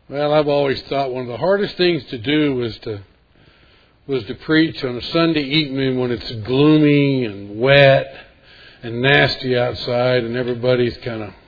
Well, I've always thought one of the hardest things to do was to preach on a Sunday evening when it's gloomy and wet and nasty outside and everybody's kind of...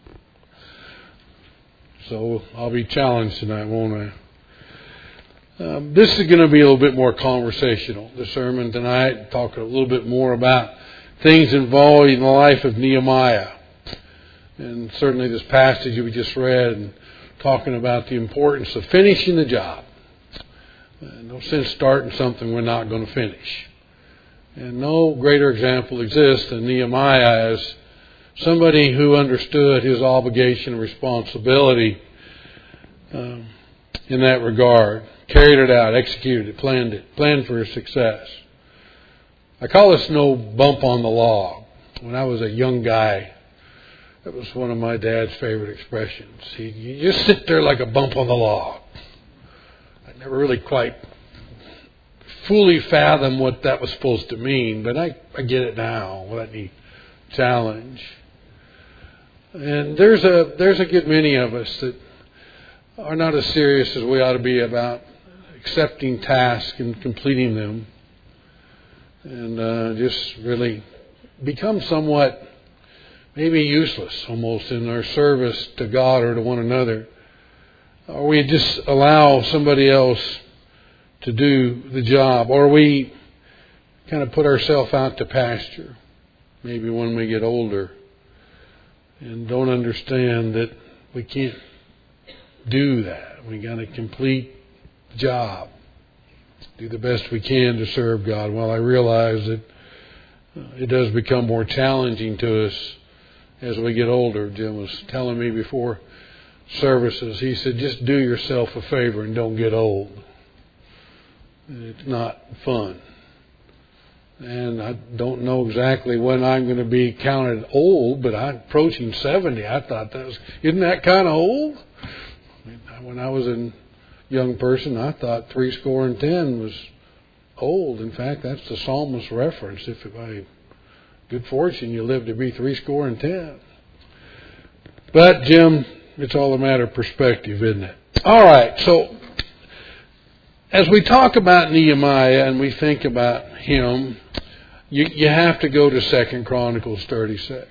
So I'll be challenged tonight, won't I? This is going to be a little bit more conversational, the sermon tonight, talking a little bit more about things involving the life of Nehemiah. And certainly this passage we just read, and talking about the importance of finishing the job. No sense starting something we're not going to finish. And no greater example exists than Nehemiah as somebody who understood his obligation and responsibility in that regard. Carried it out, executed it, planned for his success. I call this no bump on the log. When I was a young guy, that was one of my dad's favorite expressions. You just sit there like a bump on the log. I never really quite fully fathomed what that was supposed to mean, but I get it now. Let me challenge. And there's a good many of us that are not as serious as we ought to be about accepting tasks and completing them, and just really become somewhat maybe useless almost in our service to God or to one another. Or we just allow somebody else to do the job. Or we kind of put ourselves out to pasture, maybe when we get older, and don't understand that we can't do that. We got to complete the job. Do the best we can to serve God. Well, I realize that it does become more challenging to us as we get older. Jim was telling me before services, he said, just do yourself a favor and don't get old. It's not fun. And I don't know exactly when I'm going to be counted old, but I'm approaching 70. I thought isn't that kind of old? When I was a young person, I thought 70 was old. In fact, that's the psalmist's reference. If by good fortune you live to be 70. But, Jim, it's all a matter of perspective, isn't it? All right, so as we talk about Nehemiah and we think about him, you have to go to 2 Chronicles 36.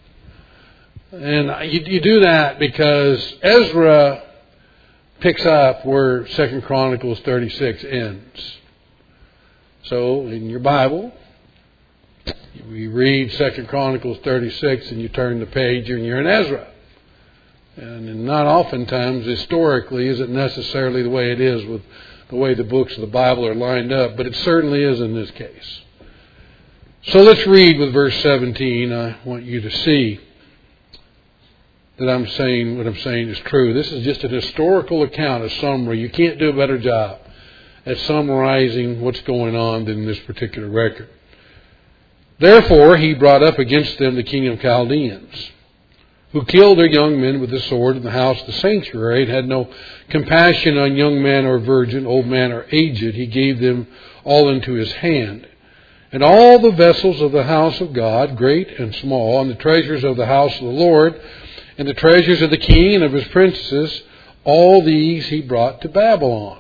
And you do that because Ezra picks up where 2 Chronicles 36 ends. So, in your Bible, you read 2 Chronicles 36 and you turn the page and you're in Ezra. And not oftentimes, historically, is it necessarily the way it is with the way the books of the Bible are lined up, but it certainly is in this case. So let's read with verse 17. I want you to see that what I'm saying is true. This is just an historical account, a summary. You can't do a better job at summarizing what's going on than this particular record. Therefore, he brought up against them the king of Chaldeans, who killed their young men with the sword in the house of the sanctuary, and had no compassion on young man or virgin, old man or aged. He gave them all into his hand. And all the vessels of the house of God, great and small, and the treasures of the house of the Lord, and the treasures of the king and of his princesses, all these he brought to Babylon.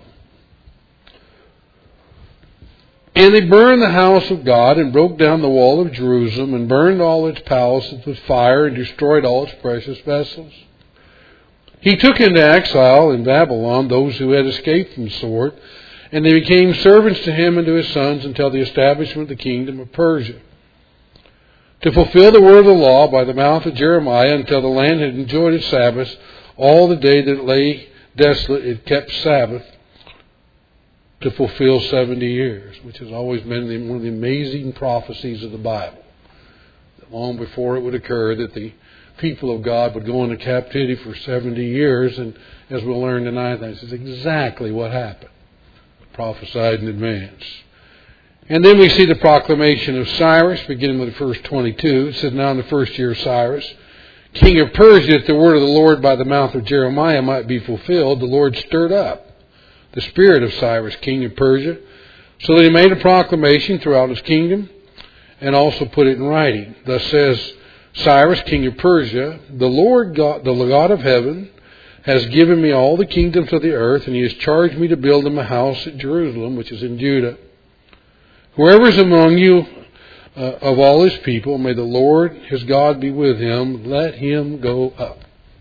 And they burned the house of God, and broke down the wall of Jerusalem, and burned all its palaces with fire, and destroyed all its precious vessels. He took into exile in Babylon those who had escaped from the sword, and they became servants to him and to his sons until the establishment of the kingdom of Persia. To fulfill the word of the law by the mouth of Jeremiah, until the land had enjoyed its Sabbath, all the day that it lay desolate, it kept Sabbath, to fulfill 70 years, which has always been one of the amazing prophecies of the Bible. Long before it would occur that the people of God would go into captivity for 70 years, and as we'll learn tonight, this is exactly what happened. Prophesied in advance. And then we see the proclamation of Cyrus, beginning with verse 22. It says, now in the first year of Cyrus, king of Persia, if the word of the Lord by the mouth of Jeremiah might be fulfilled, the Lord stirred up the spirit of Cyrus, king of Persia, so that he made a proclamation throughout his kingdom, and also put it in writing. Thus says Cyrus, king of Persia, the Lord God, the God of heaven, has given me all the kingdoms of the earth, and He has charged me to build Him a house at Jerusalem, which is in Judah. Whoever is among you of all His people, may the Lord His God be with him. Let him go up.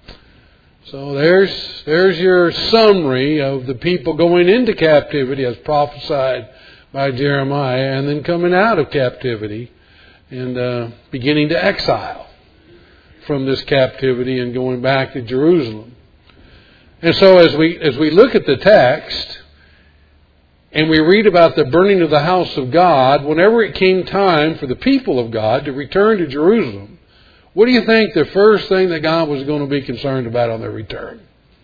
So there's your summary of the people going into captivity as prophesied by Jeremiah, and then coming out of captivity and beginning to exile from this captivity and going back to Jerusalem. And so as we look at the text and we read about the burning of the house of God, whenever it came time for the people of God to return to Jerusalem, what do you think the first thing that God was going to be concerned about on their return?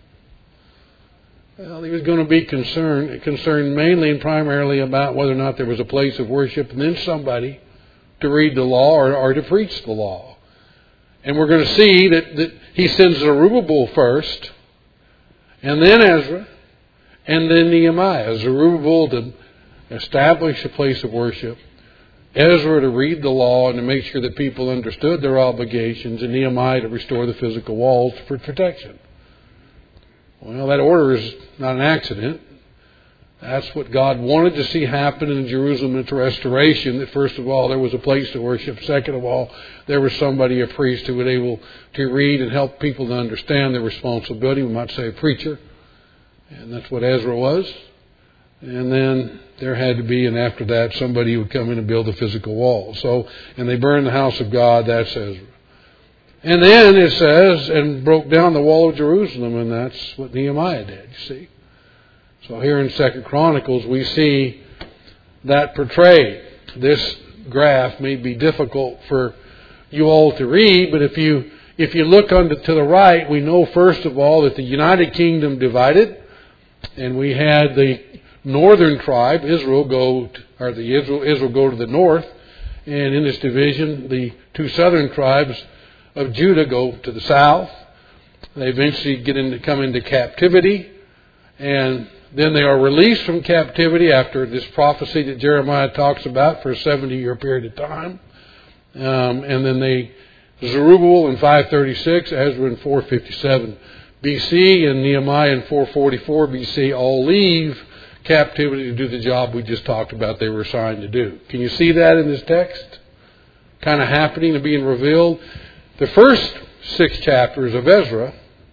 Well, He was going to be concerned mainly and primarily about whether or not there was a place of worship and then somebody to read the law or to preach the law. And we're going to see that He sends Zerubbabel first, and then Ezra, and then Nehemiah. Zerubbabel to establish a place of worship, Ezra to read the law and to make sure that people understood their obligations, and Nehemiah to restore the physical walls for protection. Well, that order is not an accident. That's what God wanted to see happen in Jerusalem, its restoration. That first of all, there was a place to worship. Second of all, there was somebody, a priest, who was able to read and help people to understand their responsibility. We might say a preacher. And that's what Ezra was. And then there had to be, and after that, somebody who would come in and build a physical wall. So, and they burned the house of God. That's Ezra. And then it says, and broke down the wall of Jerusalem, and that's what Nehemiah did, you see. So here in 2 Chronicles, we see that portrayed. This graph may be difficult for you all to read, but if you look to the right, we know first of all that the United Kingdom divided, and we had the northern tribe, Israel, go to the north, and in this division, the two southern tribes of Judah go to the south. They eventually come into captivity, and then they are released from captivity after this prophecy that Jeremiah talks about for a 70-year period of time. And then Zerubbabel in 536, Ezra in 457 BC, and Nehemiah in 444 BC all leave captivity to do the job we just talked about they were assigned to do. Can you see that in this text? Kind of happening and being revealed. The first 6 chapters of Ezra,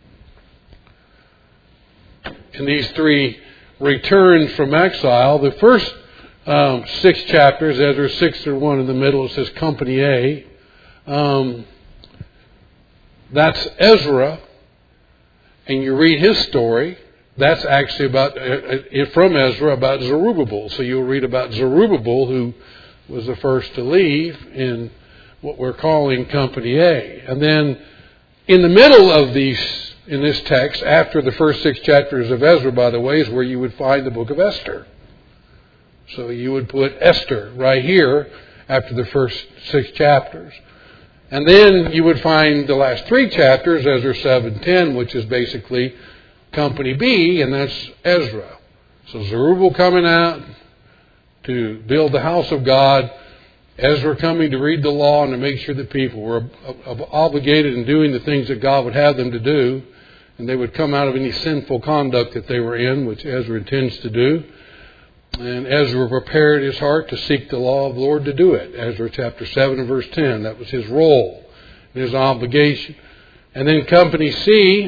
in these 3 returns from exile, the first 6 chapters, Ezra 6-1 in the middle, it says Company A. That's Ezra, and you read his story. That's actually from Ezra about Zerubbabel. So you'll read about Zerubbabel, who was the first to leave in what we're calling Company A. And then in the middle of in this text, after the first 6 chapters of Ezra, by the way, is where you would find the book of Esther. So you would put Esther right here after the first 6 chapters. And then you would find the last 3 chapters, Ezra 7-10, which is basically Company B, and that's Ezra. So Zerubbabel coming out to build the house of God, Ezra coming to read the law and to make sure that people were obligated in doing the things that God would have them to do, and they would come out of any sinful conduct that they were in, which Ezra intends to do. And Ezra prepared his heart to seek the law of the Lord to do it. Ezra chapter 7 and verse 10. That was his role, his obligation. And then Company C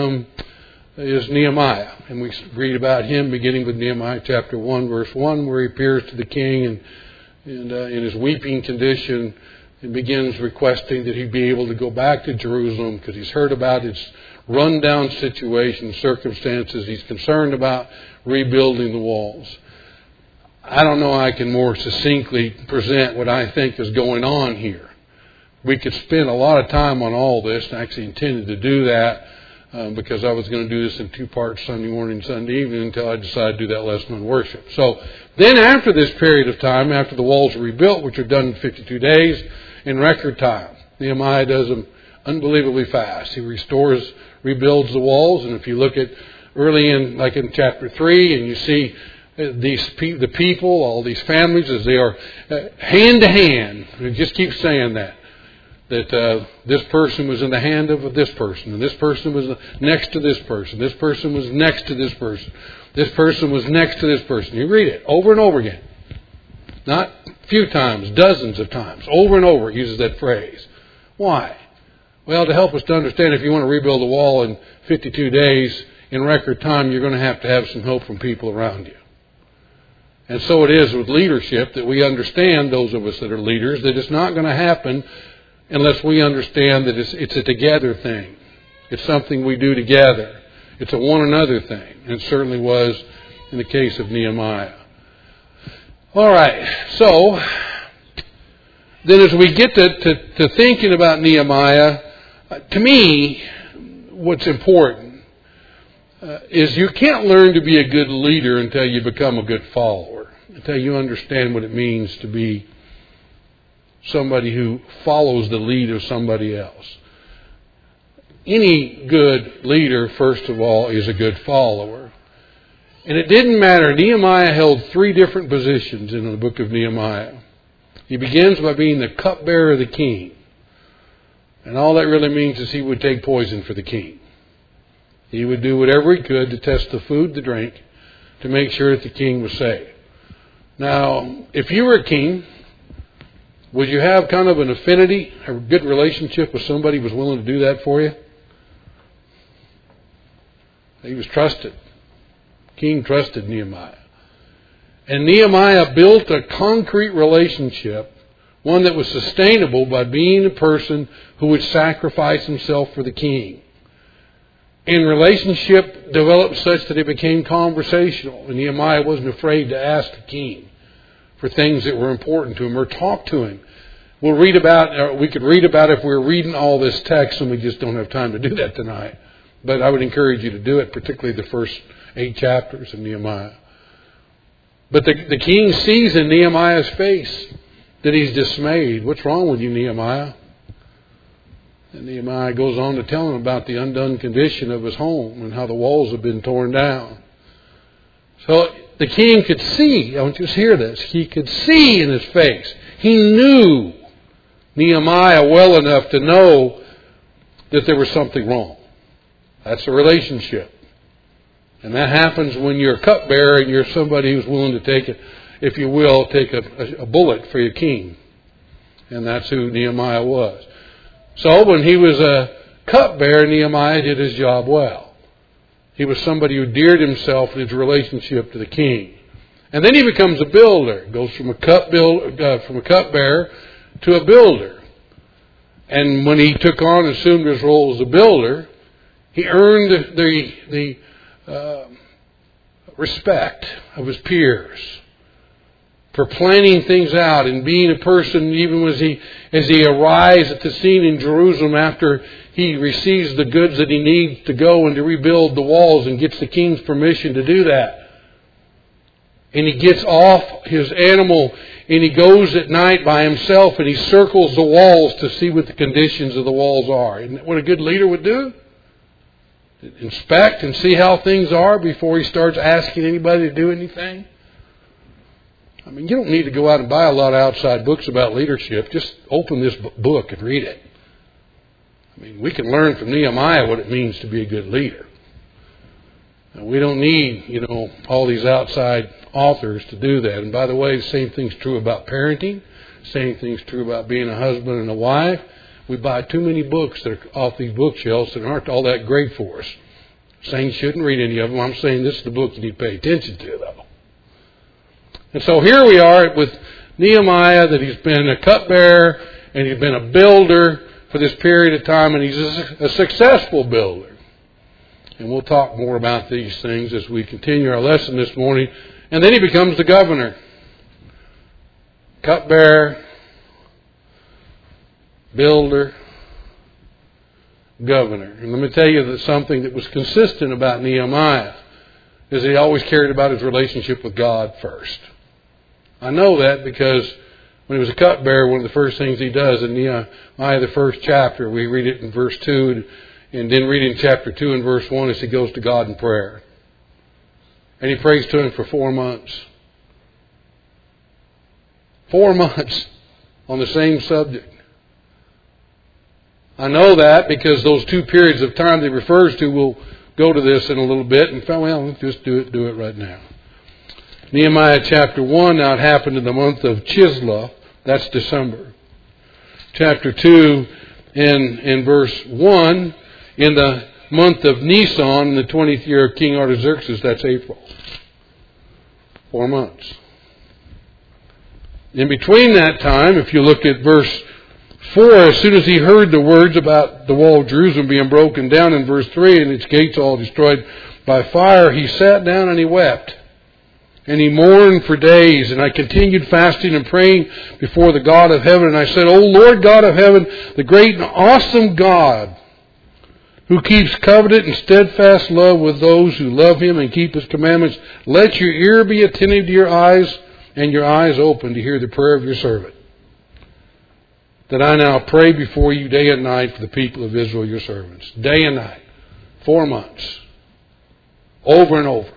is Nehemiah. And we read about him beginning with Nehemiah chapter 1, verse 1, where he appears to the king and in his weeping condition and begins requesting that he be able to go back to Jerusalem because he's heard about its run-down situation, circumstances. He's concerned about rebuilding the walls. I don't know I can more succinctly present what I think is going on here. We could spend a lot of time on all this, and I actually intended to do that because I was going to do this in 2 parts, Sunday morning, Sunday evening, until I decided to do that lesson on worship. So then after this period of time, after the walls are rebuilt, which are done in 52 days, in record time, Nehemiah does them unbelievably fast. He rebuilds the walls, and if you look at early in chapter 3, and you see the people, all these families, as they are hand to hand. We just keep saying that. that this person was in the hand of this person, and this person was next to this person. This person was next to this person. This person was next to this person. You read it over and over again. Not a few times, dozens of times. Over and over it uses that phrase. Why? Well, to help us to understand, if you want to rebuild a wall in 52 days in record time, you're going to have some help from people around you. And so it is with leadership, that we understand, those of us that are leaders, that it's not going to happen unless we understand that it's a together thing. It's something we do together. It's a one another thing. And it certainly was in the case of Nehemiah. All right. So then as we get to thinking about Nehemiah, to me, what's important is you can't learn to be a good leader until you become a good follower, until you understand what it means to be somebody who follows the lead of somebody else. Any good leader, first of all, is a good follower. And it didn't matter. Nehemiah held 3 different positions in the book of Nehemiah. He begins by being the cupbearer of the king. And all that really means is he would take poison for the king. He would do whatever he could to test the food, the drink, to make sure that the king was safe. Now, if you were a king, would you have kind of an affinity, a good relationship with somebody who was willing to do that for you? He was trusted. King trusted Nehemiah. And Nehemiah built a concrete relationship, one that was sustainable by being a person who would sacrifice himself for the king. And relationship developed such that it became conversational. And Nehemiah wasn't afraid to ask the king for things that were important to him or talk to him. We could read about it if we were reading all this text, and we just don't have time to do that tonight. But I would encourage you to do it, particularly the first 8 chapters of Nehemiah. But the king sees in Nehemiah's face that he's dismayed. What's wrong with you, Nehemiah? And Nehemiah goes on to tell him about the undone condition of his home and how the walls have been torn down. So the king could see, I want you to hear this, he could see in his face. He knew Nehemiah well enough to know that there was something wrong. That's a relationship. And that happens when you're a cupbearer and you're somebody who's willing to take it, if you will, take a bullet for your king. And that's who Nehemiah was. So when he was a cupbearer, Nehemiah did his job well. He was somebody who endeared himself in his relationship to the king. And then he becomes a builder. Goes from a cupbearer to a builder. And when he took on and assumed his role as a builder, he earned the respect of his peers for planning things out and being a person, even as he arrives at the scene in Jerusalem after he receives the goods that he needs to go and to rebuild the walls and gets the king's permission to do that. And he gets off his animal and he goes at night by himself and he circles the walls to see what the conditions of the walls are. Isn't that what a good leader would do? Inspect and see how things are before he starts asking anybody to do anything. I mean, you don't need to go out and buy a lot of outside books about leadership. Just open this book and read it. I mean, we can learn from Nehemiah what it means to be a good leader. And we don't need, all these outside authors to do that. And by the way, the same thing's true about parenting. The same thing's true about being a husband and a wife. We buy too many books that are off these bookshelves that aren't all that great for us. Saying you shouldn't read any of them. I'm saying this is the book you need to pay attention to, though. And so here we are with Nehemiah, that he's been a cupbearer and he's been a builder for this period of time, and he's a successful builder. And we'll talk more about these things as we continue our lesson this morning. And then he becomes the governor. Cupbearer, builder, governor. And let me tell you that something that was consistent about Nehemiah is he always cared about his relationship with God first. I know that because when he was a cupbearer, one of the first things he does in Nehemiah, the first chapter, we read it in verse 2, and then read it in chapter 2 and verse 1, as he goes to God in prayer. And he prays to him for 4 months. 4 months on the same subject. I know that because those two periods of time that he refers to, we'll go to this in a little bit. And well, let's just do it right now. Nehemiah chapter 1, now it happened in the month of Chislev. That's December. Chapter 2 in verse 1, in the month of Nisan, in the 20th year of King Artaxerxes, that's April. 4 months. In between that time, if you look at verse 4, as soon as he heard the words about the wall of Jerusalem being broken down in verse 3 and its gates all destroyed by fire, he sat down and he wept. And he mourned for days. And I continued fasting and praying before the God of heaven. And I said, O Lord God of heaven, the great and awesome God, who keeps covenant and steadfast love with those who love Him and keep His commandments, let your ear be attentive to your eyes and your eyes open to hear the prayer of your servant, that I now pray before you day and night for the people of Israel, your servants. Day and night. 4 months. Over and over.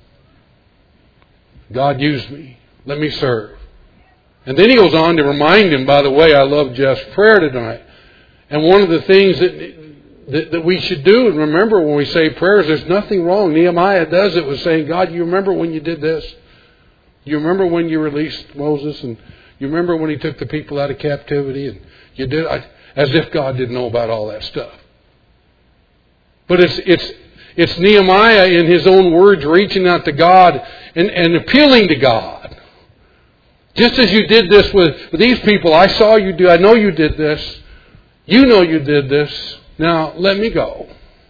God, use me. Let me serve. And then he goes on to remind him, by the way, I love Jeff's prayer tonight. And one of the things that we should do and remember when we say prayers, there's nothing wrong. Nehemiah does it with saying, God, you remember when you did this? You remember when you released Moses? And you remember when he took the people out of captivity? And you did, as if God didn't know about all that stuff. But it's Nehemiah in his own words reaching out to God and appealing to God. Just as you did this with these people, I saw you do, I know you did this. You know you did this. Now let me go.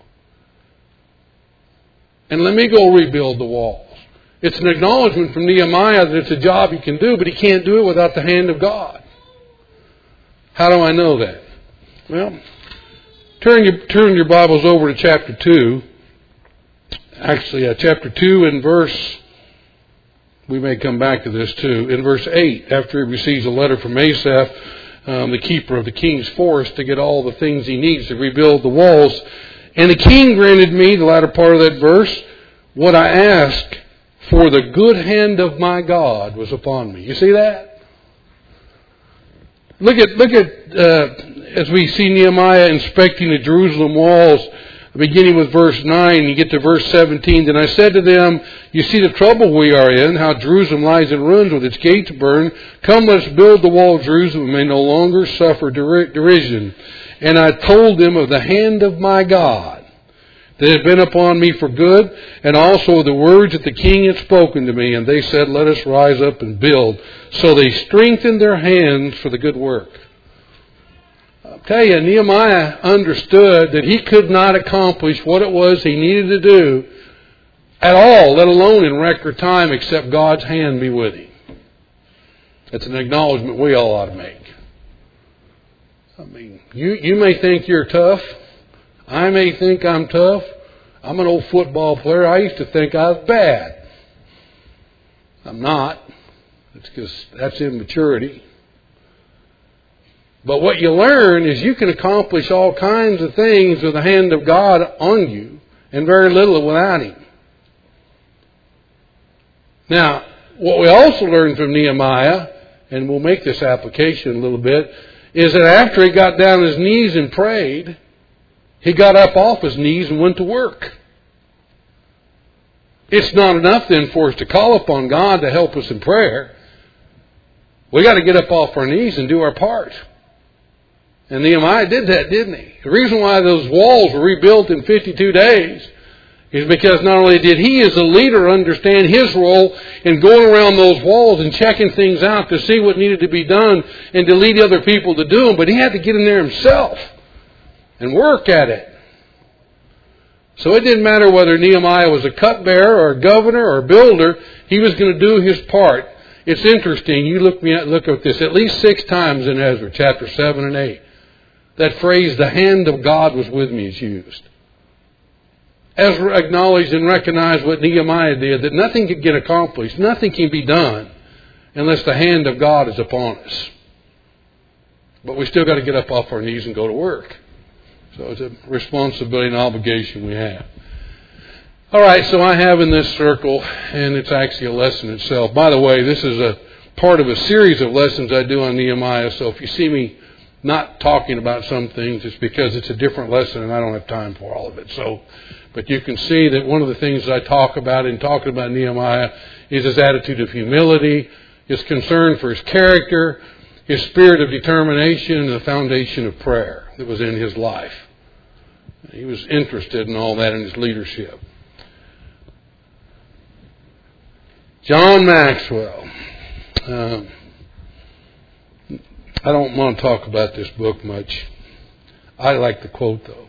And let me go rebuild the walls. It's an acknowledgement from Nehemiah that it's a job he can do, but he can't do it without the hand of God. How do I know that? Well, turn your Bibles over to chapter 2. Actually, chapter 2 and verse, we may come back to this too, in verse 8, after he receives a letter from Asaph, the keeper of the king's forest, to get all the things he needs to rebuild the walls. And the king granted me, the latter part of that verse, what I asked, for the good hand of my God was upon me. You see that? Look at as we see Nehemiah inspecting the Jerusalem walls, beginning with verse 9, you get to verse 17. Then I said to them, you see the trouble we are in, how Jerusalem lies in ruins with its gates burned. Come, let us build the wall of Jerusalem, and may no longer suffer derision. And I told them of the hand of my God that had been upon me for good, and also the words that the king had spoken to me. And they said, let us rise up and build. So they strengthened their hands for the good work. I'll tell you, Nehemiah understood that he could not accomplish what it was he needed to do at all, let alone in record time, except God's hand be with him. That's an acknowledgement we all ought to make. I mean, you may think you're tough. I may think I'm tough. I'm an old football player. I used to think I was bad. I'm not. It's because that's immaturity. But what you learn is you can accomplish all kinds of things with the hand of God on you and very little without Him. Now, what we also learn from Nehemiah, and we'll make this application a little bit, is that after he got down on his knees and prayed, he got up off his knees and went to work. It's not enough then for us to call upon God to help us in prayer. We got to get up off our knees and do our part. And Nehemiah did that, didn't he? The reason why those walls were rebuilt in 52 days is because not only did he as a leader understand his role in going around those walls and checking things out to see what needed to be done and to lead other people to do them, but he had to get in there himself and work at it. So it didn't matter whether Nehemiah was a cupbearer or a governor or a builder, he was going to do his part. It's interesting, you look at this at least 6 times in Ezra, chapter 7 and 8. That phrase, the hand of God was with me, is used. Ezra acknowledged and recognized what Nehemiah did, that nothing could get accomplished, nothing can be done unless the hand of God is upon us. But we still got to get up off our knees and go to work. So it's a responsibility and obligation we have. All right, so I have in this circle, and it's actually a lesson itself. By the way, this is a part of a series of lessons I do on Nehemiah, so if you see me not talking about some things. It's because it's a different lesson and I don't have time for all of it. But you can see that one of the things that I talk about in talking about Nehemiah is his attitude of humility, his concern for his character, his spirit of determination, and the foundation of prayer that was in his life. He was interested in all that in his leadership. John Maxwell. I don't want to talk about this book much. I like the quote, though.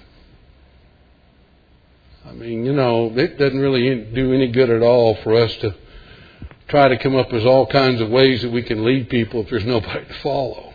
I mean, it doesn't really do any good at all for us to try to come up with all kinds of ways that we can lead people if there's nobody to follow.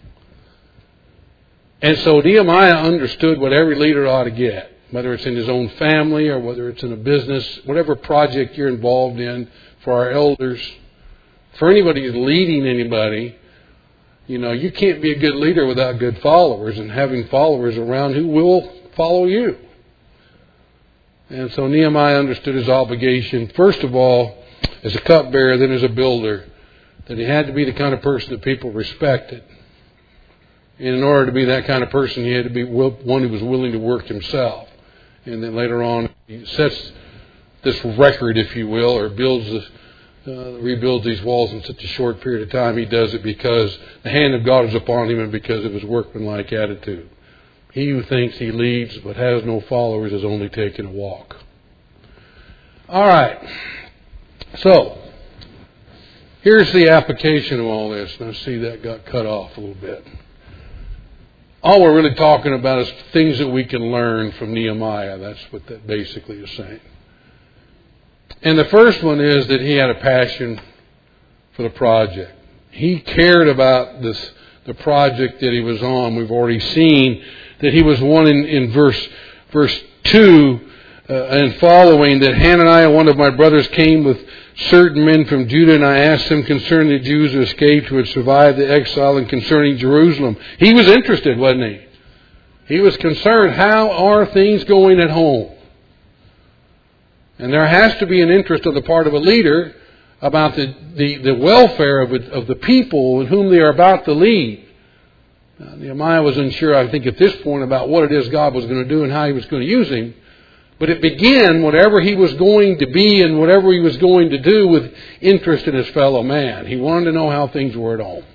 And so Nehemiah understood what every leader ought to get, whether it's in his own family or whether it's in a business, whatever project you're involved in, for our elders, for anybody who's leading anybody. You can't be a good leader without good followers and having followers around who will follow you. And so Nehemiah understood his obligation, first of all, as a cupbearer, then as a builder, that he had to be the kind of person that people respected. And in order to be that kind of person, he had to be one who was willing to work himself. And then later on, he sets this record, if you will, or rebuilds these walls in such a short period of time. He does it because the hand of God is upon him and because of his workmanlike attitude. He who thinks he leads but has no followers is only taking a walk. All right. So, here's the application of all this. Now, see, that got cut off a little bit. All we're really talking about is things that we can learn from Nehemiah. That's what that basically is saying. And the first one is that he had a passion for the project. He cared about the project that he was on. We've already seen that he was one in verse 2 and following, that Hananiah, one of my brothers, came with certain men from Judah, and I asked them concerning the Jews who escaped, who had survived the exile, and concerning Jerusalem. He was interested, wasn't he? He was concerned, how are things going at home? And there has to be an interest on the part of a leader about the welfare of the people in whom they are about to lead. Now, Nehemiah was unsure, I think, at this point about what it is God was going to do and how he was going to use him. But it began, whatever he was going to be and whatever he was going to do, with interest in his fellow man. He wanted to know how things were at home.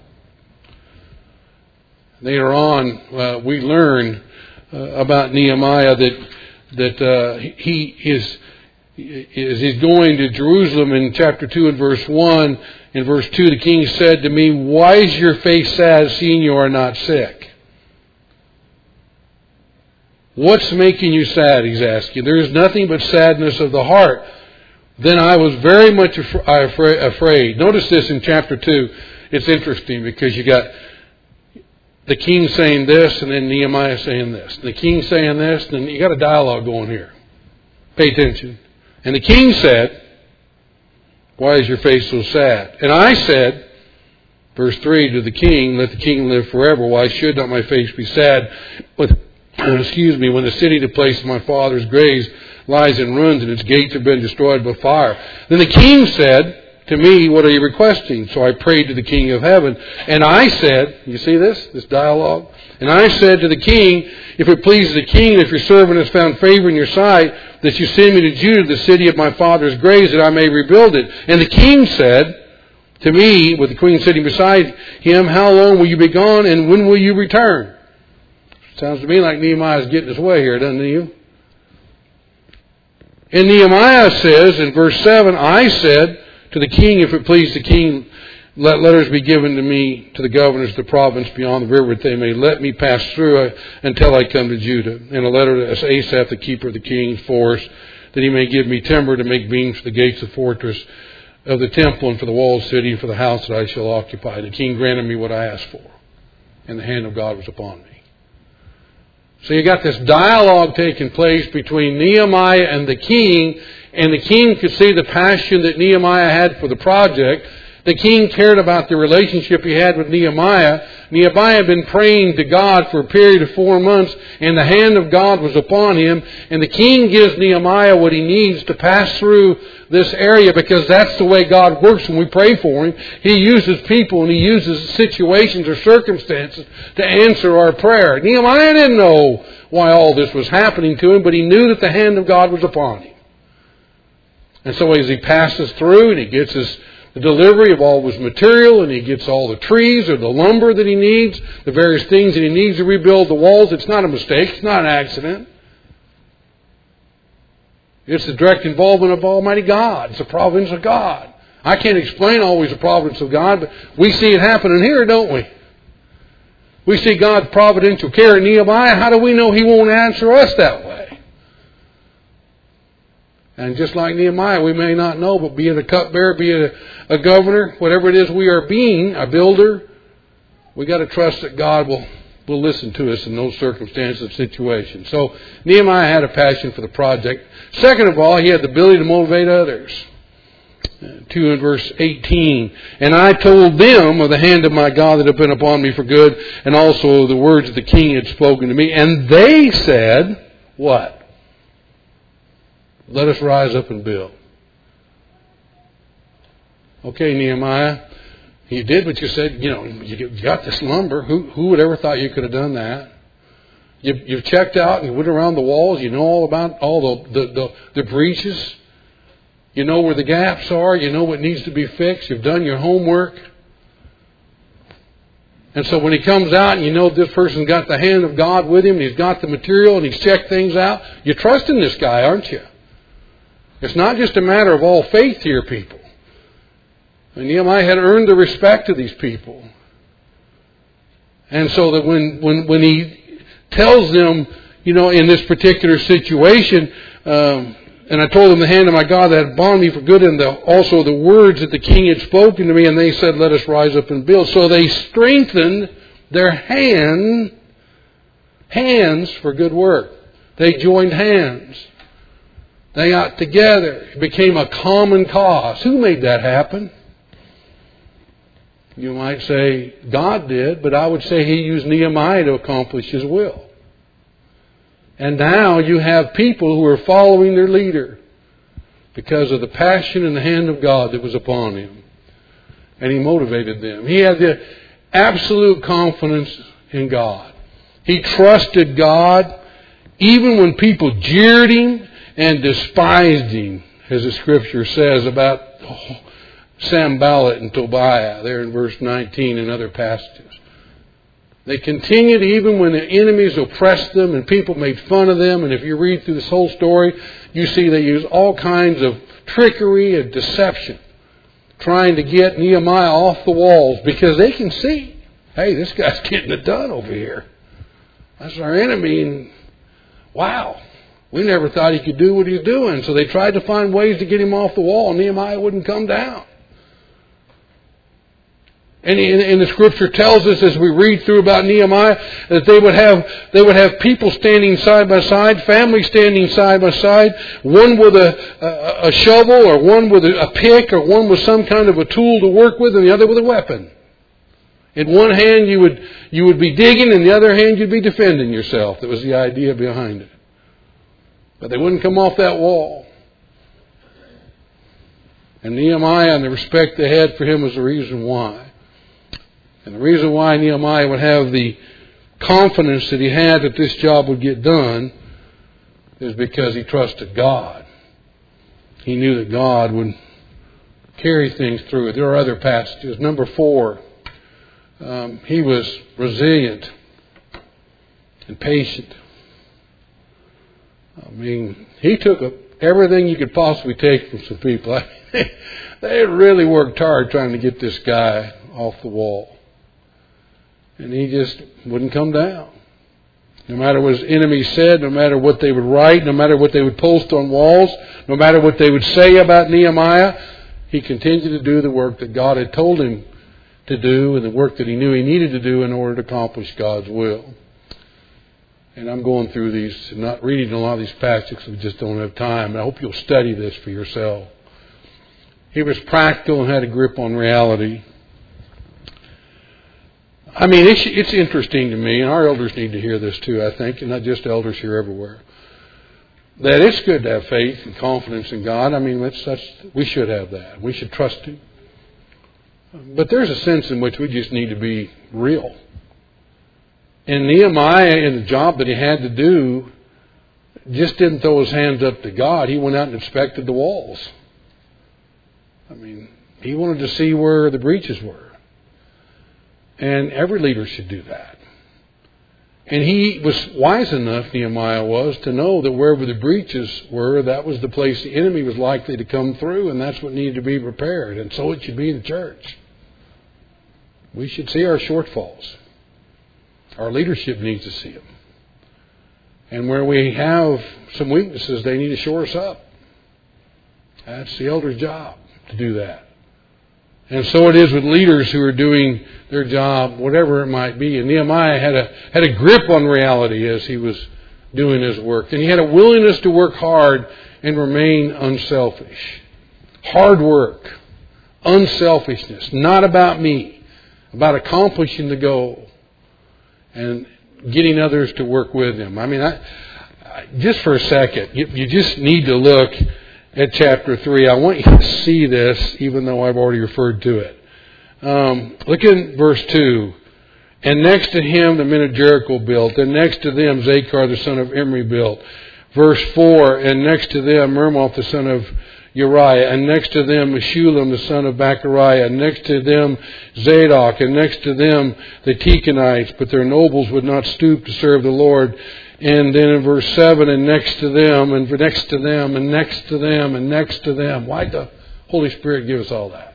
Later on, we learn about Nehemiah that he is... As he's going to Jerusalem in chapter 2 and verse 1, in verse 2, the king said to me, "Why is your face sad, seeing you are not sick?" What's making you sad, he's asking. There is nothing but sadness of the heart. Then I was very much afraid. Notice this in chapter 2. It's interesting because you got the king saying this and then Nehemiah saying this. The king saying this, and you got a dialogue going here. Pay attention. And the king said, "Why is your face so sad?" And I said, verse 3, to the king, "Let the king live forever. Why should not my face be sad? When the city, the place of my father's graves, lies in ruins and its gates have been destroyed by fire." Then the king said to me, "What are you requesting?" So I prayed to the king of heaven. And I said, you see this dialogue? And I said to the king, "If it pleases the king, if your servant has found favor in your sight, that you send me to Judah, the city of my father's graves, that I may rebuild it." And the king said to me, with the queen sitting beside him, "How long will you be gone, and when will you return?" Sounds to me like Nehemiah's getting his way here, doesn't it? And Nehemiah says in verse 7, I said to the king, "If it please the king, let letters be given to me, to the governors of the province beyond the river, that they may let me pass through until I come to Judah. And a letter to Asaph, the keeper of the king's force, that he may give me timber to make beams for the gates of the fortress of the temple and for the walled city and for the house that I shall occupy." The king granted me what I asked for, and the hand of God was upon me. So you got this dialogue taking place between Nehemiah and the king could see the passion that Nehemiah had for the project. The king cared about the relationship he had with Nehemiah. Nehemiah had been praying to God for a period of 4 months, and the hand of God was upon him. And the king gives Nehemiah what he needs to pass through this area, because that's the way God works when we pray for Him. He uses people and He uses situations or circumstances to answer our prayer. Nehemiah didn't know why all this was happening to him, but he knew that the hand of God was upon him. And so as he passes through and he gets the delivery of all his material, and he gets all the trees or the lumber that he needs, the various things that he needs to rebuild the walls, it's not a mistake, it's not an accident. It's the direct involvement of Almighty God. It's the providence of God. I can't explain always the providence of God, but we see it happening here, don't we? We see God's providential care in Nehemiah. How do we know He won't answer us that way? And just like Nehemiah, we may not know, but be it a cupbearer, be it a governor, whatever it is we are being, a builder, we got to trust that God will listen to us in those circumstances and situations. So Nehemiah had a passion for the project. Second of all, he had the ability to motivate others. 2 and verse 18. And I told them of the hand of my God that had been upon me for good, and also the words that the king had spoken to me. And they said, what? Let us rise up and build. Okay, Nehemiah, you did what you said. You got this lumber. Who would ever thought you could have done that? You've checked out and you went around the walls. You know all about all the breaches. You know where the gaps are. You know what needs to be fixed. You've done your homework. And so when he comes out and you know this person's got the hand of God with him, and he's got the material and he's checked things out, you trust in this guy, aren't you? It's not just a matter of all faith here, people. And Nehemiah had earned the respect of these people. And so that when he tells them, in this particular situation, and I told them the hand of my God that had bound me for good, and also the words that the king had spoken to me, and they said, let us rise up and build. So they strengthened their hands for good work. They joined hands. They got together. It became a common cause. Who made that happen? You might say God did, but I would say He used Nehemiah to accomplish His will. And now you have people who are following their leader because of the passion and the hand of God that was upon him. And he motivated them. He had the absolute confidence in God. He trusted God even when people jeered him and despised him, as the Scripture says about Sanballat and Tobiah there in verse 19 and other passages. They continued even when the enemies oppressed them and people made fun of them. And if you read through this whole story, you see they use all kinds of trickery and deception trying to get Nehemiah off the walls, because they can see, hey, this guy's getting it done over here. That's our enemy, and wow, we never thought he could do what he's doing. So they tried to find ways to get him off the wall, and Nehemiah wouldn't come down. And the Scripture tells us, as we read through about Nehemiah, that they would have people standing side by side, families standing side by side, one with a shovel, or one with a pick, or one with some kind of a tool to work with, and the other with a weapon. In one hand you would be digging, in the other hand you'd be defending yourself. That was the idea behind it. But they wouldn't come off that wall. And Nehemiah, and the respect they had for him, was the reason why. And the reason why Nehemiah would have the confidence that he had that this job would get done is because he trusted God. He knew that God would carry things through. There are other passages. Number 4, he was resilient and patient. I mean, he took everything you could possibly take from some people. They really worked hard trying to get this guy off the wall. And he just wouldn't come down. No matter what his enemies said, no matter what they would write, no matter what they would post on walls, no matter what they would say about Nehemiah, he continued to do the work that God had told him to do, and the work that he knew he needed to do in order to accomplish God's will. And I'm going through these, not reading a lot of these passages, we just don't have time. I hope you'll study this for yourself. He was practical and had a grip on reality. I mean, it's interesting to me, and our elders need to hear this too, I think, and not just elders here, everywhere, that it's good to have faith and confidence in God. I mean, we should have that. We should trust Him. But there's a sense in which we just need to be real. And Nehemiah, in the job that he had to do, just didn't throw his hands up to God. He went out and inspected the walls. I mean, he wanted to see where the breaches were. And every leader should do that. And he was wise enough, Nehemiah was, to know that wherever the breaches were, that was the place the enemy was likely to come through, and that's what needed to be repaired. And so it should be in the church. We should see our shortfalls. Our leadership needs to see them. And where we have some weaknesses, they need to shore us up. That's the elder's job, to do that. And so it is with leaders who are doing their job, whatever it might be. And Nehemiah had a grip on reality as he was doing his work. And he had a willingness to work hard and remain unselfish. Hard work, unselfishness, not about me, about accomplishing the goal and getting others to work with him. I mean, just for a second, you just need to look at chapter 3. I want you to see this, even though I've already referred to it. Look in verse 2. And next to him the men of Jericho built, and next to them Zachar the son of Imri built. Verse 4, and next to them Mermoth the son of Uriah, and next to them Meshullam the son of Bachariah, and next to them Zadok, and next to them the Tekenites, but their nobles would not stoop to serve the Lord. And then in verse 7, and next to them, and next to them, and next to them, and next to them. Why did the Holy Spirit give us all that?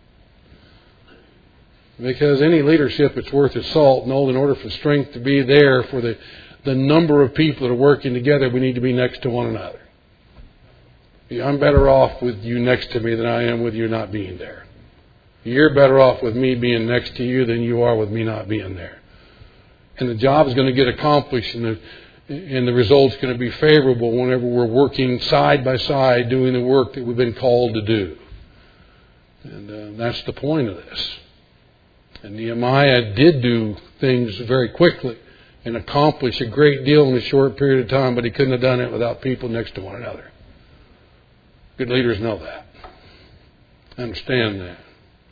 Because any leadership that's worth its salt, in order for strength to be there for the number of people that are working together, we need to be next to one another. I'm better off with you next to me than I am with you not being there. You're better off with me being next to you than you are with me not being there. And the job is going to get accomplished, and the result's going to be favorable whenever we're working side by side doing the work that we've been called to do. And that's the point of this. And Nehemiah did do things very quickly and accomplish a great deal in a short period of time, but he couldn't have done it without people next to one another. Good leaders know that. Understand that.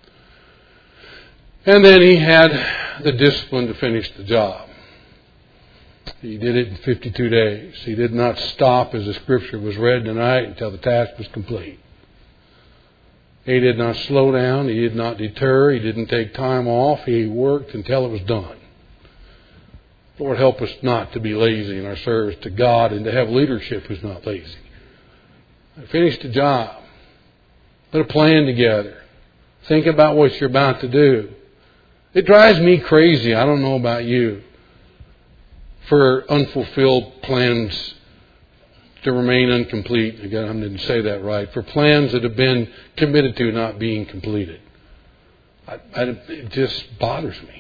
And then he had the discipline to finish the job. He did it in 52 days. He did not stop as the scripture was read tonight until the task was complete. He did not slow down. He did not deter. He didn't take time off. He worked until it was done. Lord, help us not to be lazy in our service to God and to have leadership who's not lazy. Finish the job. Put a plan together. Think about what you're about to do. It drives me crazy, I don't know about you, for unfulfilled plans to remain incomplete. Again, I didn't say that right. For plans that have been committed to not being completed. It just bothers me.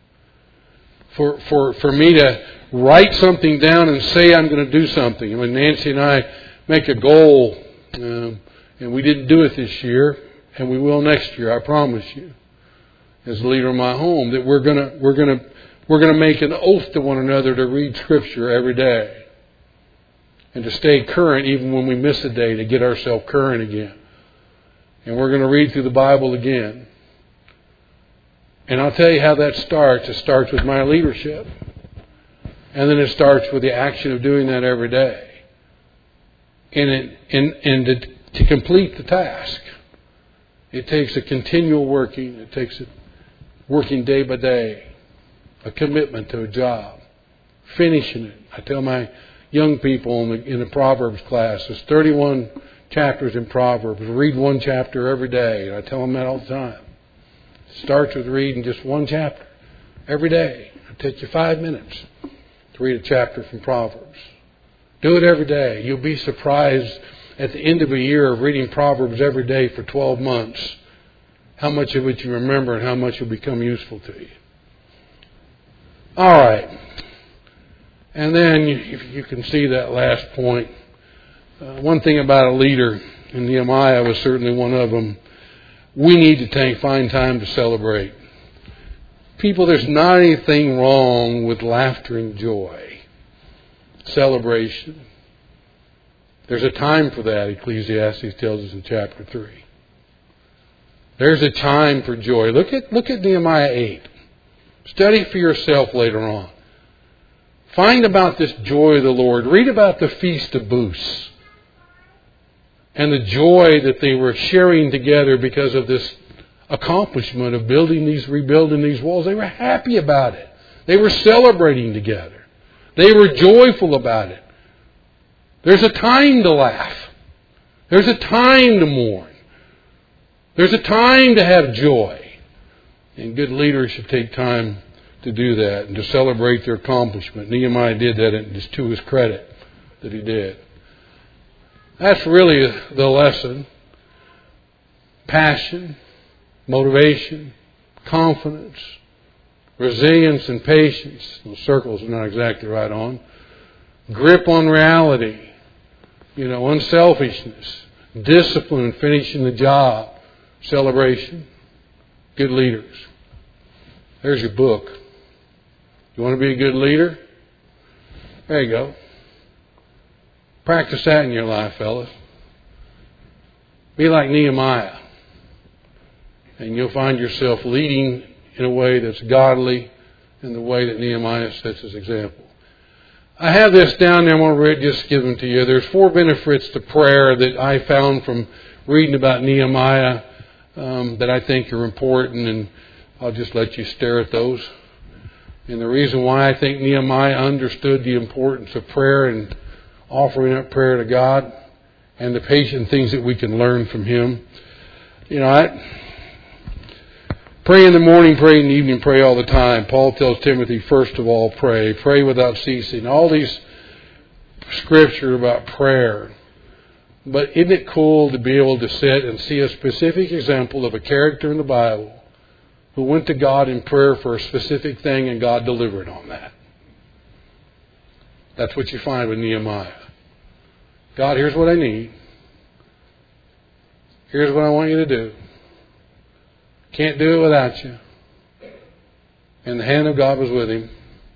For me to write something down and say I'm going to do something. When Nancy and I make a goal, and we didn't do it this year, and we will next year, I promise you, as a leader of my home, that we're going to make an oath to one another to read Scripture every day, and to stay current even when we miss a day, to get ourselves current again. And we're going to read through the Bible again. And I'll tell you how that starts. It starts with my leadership, and then it starts with the action of doing that every day. And to complete the task, it takes a continual working. It takes a working day by day, a commitment to a job, finishing it. I tell my young people in the Proverbs class, there's 31 chapters in Proverbs. Read one chapter every day. And I tell them that all the time. It starts with reading just one chapter every day. It'll take you 5 minutes to read a chapter from Proverbs. Do it every day. You'll be surprised at the end of a year of reading Proverbs every day for 12 months, how much of it you remember and how much will become useful to you. All right. And then you can see that last point. One thing about a leader and Nehemiah was certainly one of them. We need to find time to celebrate. People, there's not anything wrong with laughter and joy. Celebration. There's a time for that, Ecclesiastes tells us in chapter 3. There's a time for joy. Look at Nehemiah 8. Study for yourself later on. Find about this joy of the Lord. Read about the Feast of Booths and the joy that they were sharing together because of this accomplishment of rebuilding these walls. They were happy about it. They were celebrating together. They were joyful about it. There's a time to laugh. There's a time to mourn. There's a time to have joy. And good leaders should take time to do that and to celebrate their accomplishment. Nehemiah did that, and it's to his credit that he did. That's really the lesson. Passion, motivation, confidence, resilience, and patience. Those circles are not exactly right on. Grip on reality. Unselfishness. Discipline, finishing the job. Celebration. Good leaders. There's your book. You want to be a good leader? There you go. Practice that in your life, fellas. Be like Nehemiah. And you'll find yourself leading in a way that's godly, in the way that Nehemiah sets his example. I have this down there. I'm going to just give them to you. There's 4 benefits to prayer that I found from reading about Nehemiah that I think are important, and I'll just let you stare at those. And the reason why I think Nehemiah understood the importance of prayer and offering up prayer to God and the patient things that we can learn from him. I pray in the morning, pray in the evening, pray all the time. Paul tells Timothy, first of all, pray. Pray without ceasing. All these scripture about prayer. But isn't it cool to be able to sit and see a specific example of a character in the Bible who went to God in prayer for a specific thing and God delivered on that? That's what you find with Nehemiah. God, here's what I need. Here's what I want you to do. Can't do it without you. And the hand of God was with him.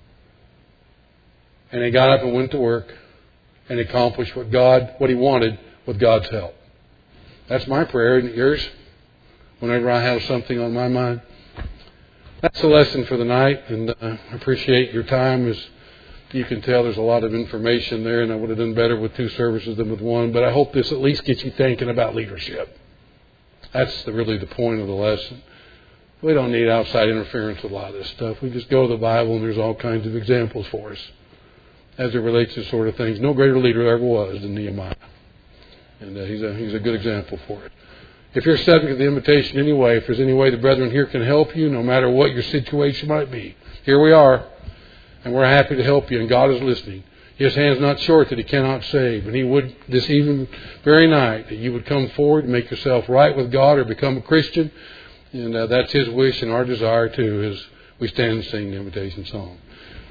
And he got up and went to work and accomplished what he wanted with God's help. That's my prayer, isn't it yours? Whenever I have something on my mind. That's the lesson for the night, and I appreciate your time. As you can tell, there's a lot of information there, and I would have done better with 2 services than with 1, but I hope this at least gets you thinking about leadership. That's really the point of the lesson. We don't need outside interference with a lot of this stuff. We just go to the Bible, and there's all kinds of examples for us as it relates to sort of things. No greater leader ever was than Nehemiah, and he's a good example for it. If you're subject to the invitation anyway, if there's any way the brethren here can help you, no matter what your situation might be, here we are, and we're happy to help you, and God is listening. His hand's not short that He cannot save, and He would this even very night that you would come forward and make yourself right with God or become a Christian, and that's His wish and our desire too as we stand and sing the invitation song.